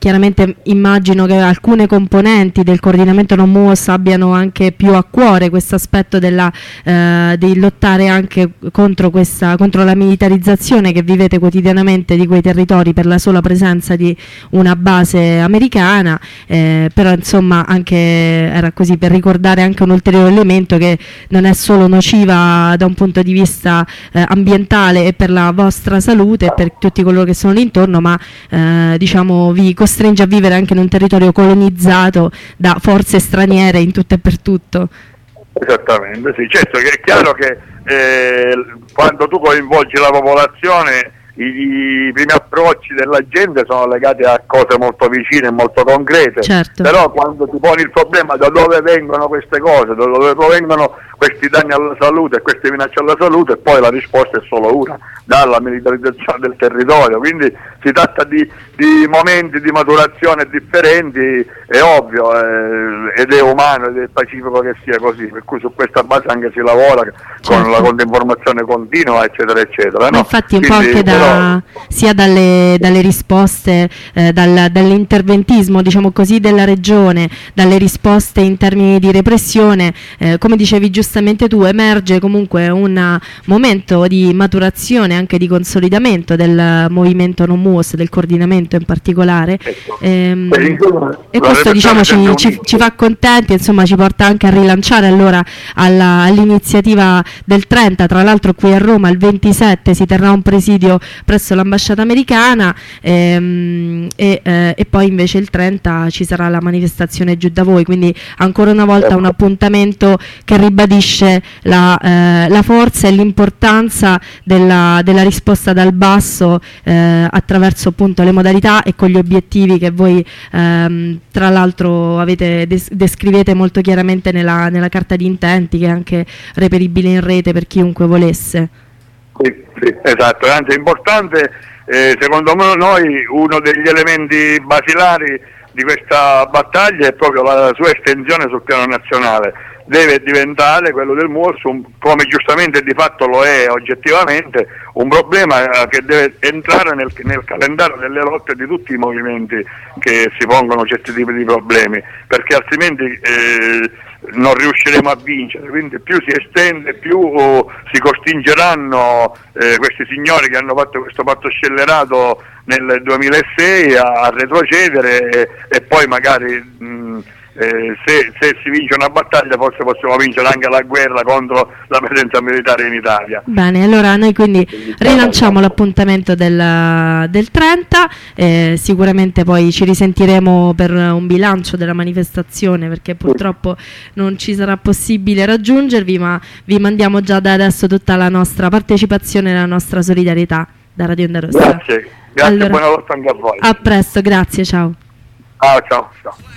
chiaramente immagino che alcune componenti del coordinamento Non MUOS abbiano anche più a cuore questo aspetto di lottare anche contro la militarizzazione che vivete quotidianamente di quei territori per la sola presenza di una base americana, però insomma anche era così per ricordare anche un ulteriore elemento che non è solo nociva da un punto di vista ambientale e per la vostra salute e per tutti coloro che sono lì intorno, ma diciamo vi costringe a vivere anche in un territorio colonizzato da forze straniere in tutto e per tutto. Esattamente, sì, certo che è chiaro che quando tu coinvolgi la popolazione i primi approcci della gente sono legati a cose molto vicine e molto concrete, certo. Però quando ti poni il problema da dove vengono queste cose, da dove provengono questi danni alla salute e queste minacce alla salute, poi la risposta è solo una, dalla militarizzazione del territorio, quindi si tratta di momenti di maturazione differenti, è ovvio, ed è umano ed è pacifico che sia così, per cui su questa base anche si lavora con la controinformazione continua, eccetera eccetera, no? Infatti un po' anche sia dalle risposte, dall'interventismo diciamo così della regione, dalle risposte in termini di repressione, come dicevi giustamente tu, emerge comunque un momento di maturazione, anche di consolidamento del movimento Non MUOS, del coordinamento in particolare, e questo diciamo ci fa contenti, insomma ci porta anche a rilanciare allora all'iniziativa del 30, tra l'altro qui a Roma il 27 si terrà un presidio presso l'ambasciata americana, e poi invece il 30 ci sarà la manifestazione giù da voi, quindi ancora una volta un appuntamento che ribadisce la forza e l'importanza della risposta dal basso, attraverso appunto le modalità e con gli obiettivi che voi tra l'altro descrivete molto chiaramente nella carta di intenti, che è anche reperibile in rete per chiunque volesse. Sì, esatto, anzi è importante, secondo noi uno degli elementi basilari di questa battaglia è proprio la sua estensione sul piano nazionale. Deve diventare quello del MUOS, come giustamente di fatto lo è oggettivamente, un problema che deve entrare nel calendario delle lotte di tutti i movimenti che si pongono certi tipi di problemi, perché altrimenti non riusciremo a vincere, quindi più si estende, più si costringeranno questi signori che hanno fatto questo patto scellerato nel 2006 a retrocedere e poi magari se si vince una battaglia forse possiamo vincere anche la guerra contro la presenza militare in Italia. Bene, allora noi quindi rilanciamo l'appuntamento del 30, sicuramente poi ci risentiremo per un bilancio della manifestazione, perché purtroppo non ci sarà possibile raggiungervi, ma vi mandiamo già da adesso tutta la nostra partecipazione e la nostra solidarietà da Radio Onda Rossa. Grazie, allora, buona lotta anche a voi. A presto, grazie, ciao. Ciao.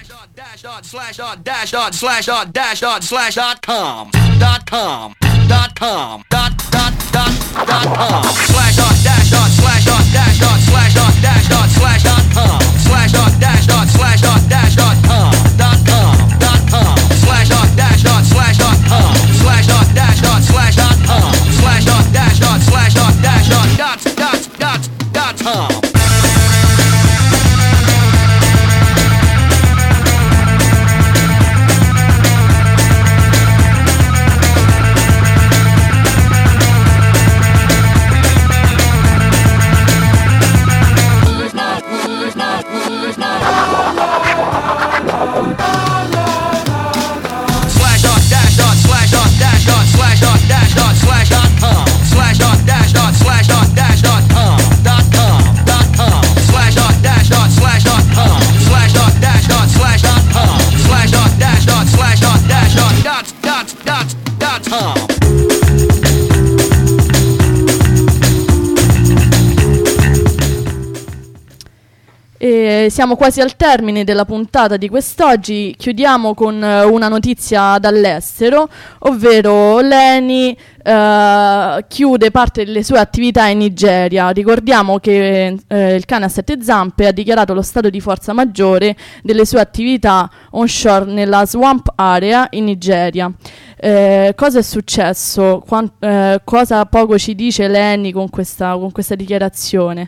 E siamo quasi al termine della puntata di quest'oggi. Chiudiamo con una notizia dall'estero, ovvero l'ENI chiude parte delle sue attività in Nigeria. Ricordiamo che il cane a sette zampe ha dichiarato lo stato di forza maggiore delle sue attività onshore nella swamp area in Nigeria. Cosa è successo? Cosa poco ci dice l'ENI con questa dichiarazione?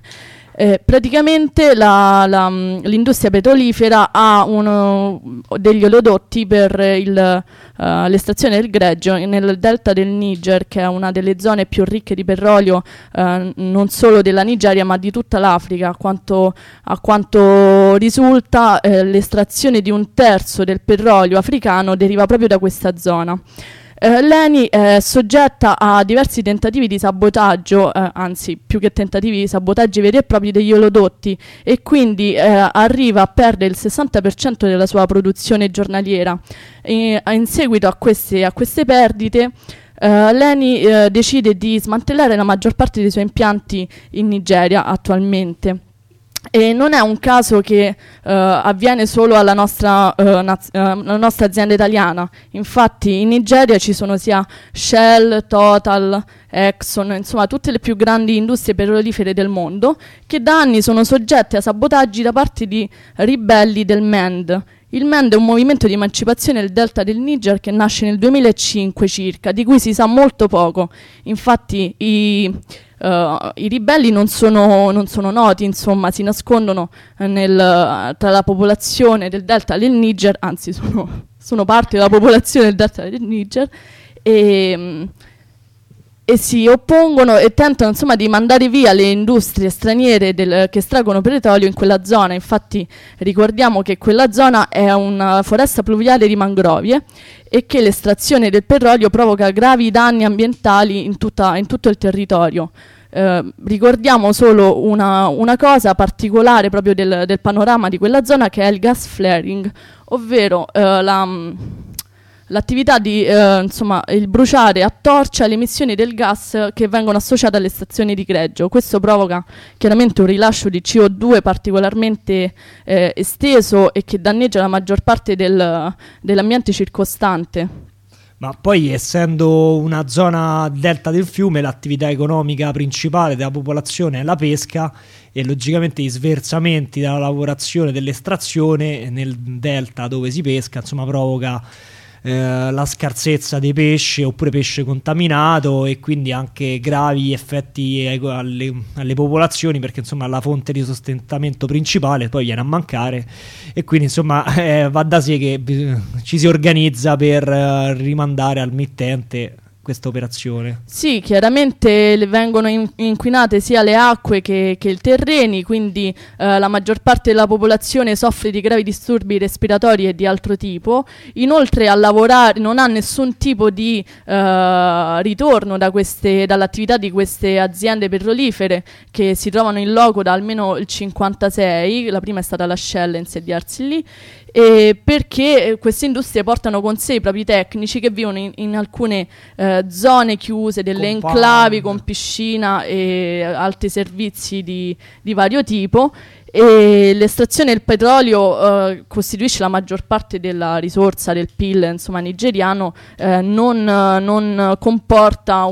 Praticamente l'industria petrolifera ha degli oleodotti per l'estrazione del greggio nel delta del Niger, che è una delle zone più ricche di petrolio non solo della Nigeria ma di tutta l'Africa. A quanto risulta, l'estrazione di 1/3 del petrolio africano deriva proprio da questa zona. L'ENI è soggetta a diversi tentativi di sabotaggio, anzi più che tentativi di sabotaggi veri e propri degli oleodotti, e quindi arriva a perdere il 60% della sua produzione giornaliera. In seguito a queste perdite, l'ENI decide di smantellare la maggior parte dei suoi impianti in Nigeria attualmente. E non è un caso che avviene solo alla nostra azienda italiana. Infatti in Nigeria ci sono sia Shell, Total, Exxon, insomma tutte le più grandi industrie petrolifere del mondo, che da anni sono soggette a sabotaggi da parte di ribelli del MEND. Il MEND è un movimento di emancipazione del delta del Niger che nasce nel 2005 circa, di cui si sa molto poco. Infatti i ribelli non sono noti, insomma, si nascondono tra la popolazione del delta del Niger, anzi sono parte della popolazione del delta del Niger, e si oppongono e tentano, insomma, di mandare via le industrie straniere che estraggono petrolio in quella zona. Infatti ricordiamo che quella zona è una foresta pluviale di mangrovie e che l'estrazione del petrolio provoca gravi danni ambientali in tutto il territorio. Ricordiamo solo una cosa particolare proprio del panorama di quella zona, che è il gas flaring, ovvero l'attività di il bruciare a torcia le emissioni del gas che vengono associate alle stazioni di greggio. Questo provoca chiaramente un rilascio di CO2 particolarmente esteso e che danneggia la maggior parte dell'ambiente circostante. Ma poi, essendo una zona delta del fiume, l'attività economica principale della popolazione è la pesca, e logicamente i sversamenti dalla lavorazione dell'estrazione nel delta dove si pesca, insomma, provoca la scarsezza dei pesci oppure pesce contaminato, e quindi anche gravi effetti alle popolazioni, perché insomma la fonte di sostentamento principale poi viene a mancare, e quindi insomma va da sé che ci si organizza per rimandare al mittente questa operazione. Sì, chiaramente vengono inquinate sia le acque che i terreni, quindi la maggior parte della popolazione soffre di gravi disturbi respiratori e di altro tipo. Inoltre a lavorare non ha nessun tipo di ritorno dall'attività di queste aziende petrolifere, che si trovano in loco da almeno il 1956, la prima è stata la Shell a insediarsi lì, perché queste industrie portano con sé i propri tecnici che vivono in alcune zone chiuse, delle enclavi con piscina e altri servizi di vario tipo, e l'estrazione del petrolio costituisce la maggior parte della risorsa del PIL, insomma, nigeriano. Non comporta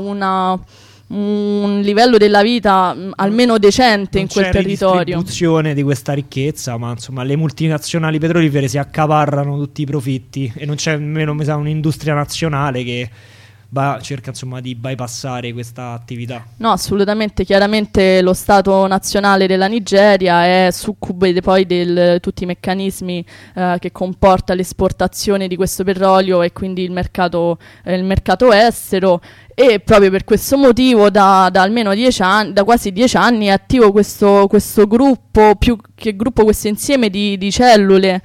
un livello della vita almeno decente in quel territorio. Non c'è distribuzione di questa ricchezza, ma insomma le multinazionali petrolifere si accaparrano tutti i profitti, e non c'è nemmeno, mi sa, un'industria nazionale che cerca insomma di bypassare questa attività. No, assolutamente. Chiaramente lo Stato nazionale della Nigeria è succube poi di tutti i meccanismi che comporta l'esportazione di questo petrolio e quindi il mercato estero, e proprio per questo motivo da almeno 10 anni, da quasi 10 anni è attivo questo gruppo, più che gruppo, questo insieme di cellule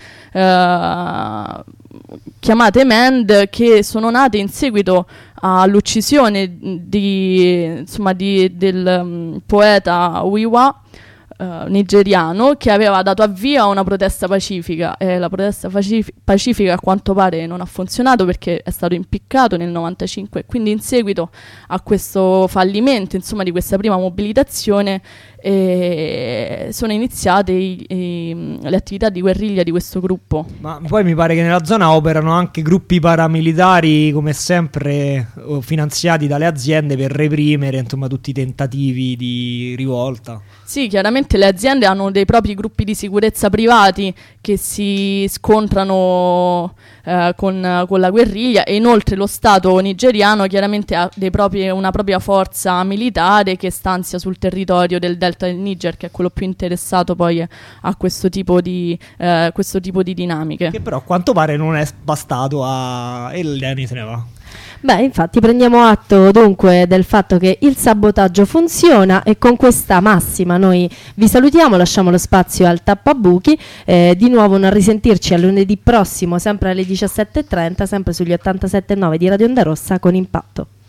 chiamate MEND, che sono nate in seguito all'uccisione del poeta Wiwa, nigeriano, che aveva dato avvio a una protesta pacifica. La protesta pacifica a quanto pare non ha funzionato, perché è stato impiccato nel 95, e quindi in seguito a questo fallimento, insomma, di questa prima mobilitazione sono iniziate le attività di guerriglia di questo gruppo. Ma poi mi pare che nella zona operano anche gruppi paramilitari, come sempre finanziati dalle aziende, per reprimere, insomma, tutti i tentativi di rivolta. Sì, chiaramente le aziende hanno dei propri gruppi di sicurezza privati che si scontrano con la guerriglia, e inoltre lo Stato nigeriano chiaramente ha una propria forza militare che stanzia sul territorio del delta del Niger, che è quello più interessato poi a questo tipo di dinamiche. Che però a quanto pare non è bastato e Leni se ne va. Beh, infatti prendiamo atto dunque del fatto che il sabotaggio funziona, e con questa massima noi vi salutiamo, lasciamo lo spazio al tappabuchi, di nuovo non risentirci a lunedì prossimo sempre alle 17:30, sempre sugli 87.9 di Radio Onda Rossa con Impatto.